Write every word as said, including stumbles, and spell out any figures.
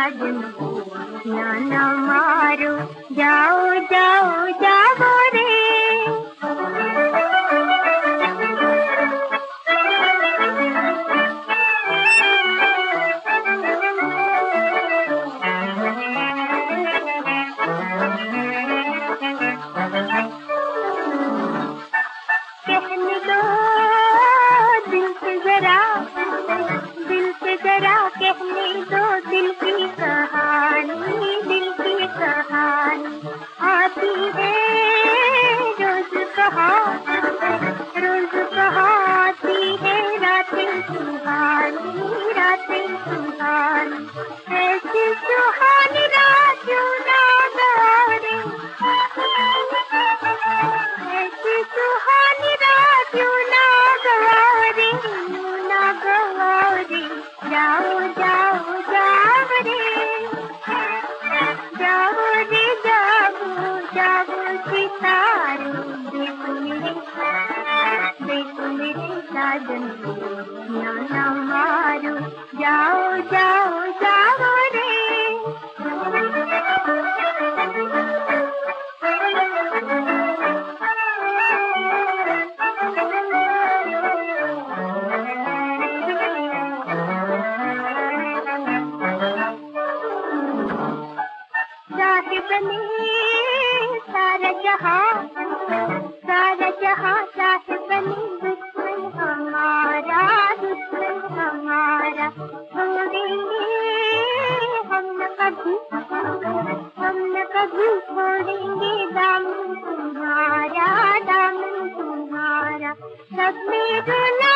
साजन को ना ना मारो, जाओ जाओ जाओ रे। कहने दो दिल से जरा, दिल से जरा कहने दो दिल की कहानी, दिल की कहानी। आती है रोज कहाँ, रोज कहाँ आती है रातें सुहानी, रातें सुहानी। ऐसी सुहानी रात क्यों ना गवारे, ऐसी सुहानी रात क्यों ना गवारे, क्यों ना गवारे। जाओ जाओ जाओ रे, जाओ रे जाओ जाओ सितारे। देखो मेरे, देखो मेरे साजन को ना ना मारो, जाओ जाओ जाओ रे। साहिब ने सारा जहां, सारा जहां साहिब ने दुश्मन हमारा, दुश्मन हमारा। छोड़ेंगे हम न कभी, हम न कभी छोड़ेंगे दामन तुम्हारा, दामन तुम्हारा। सब में रोना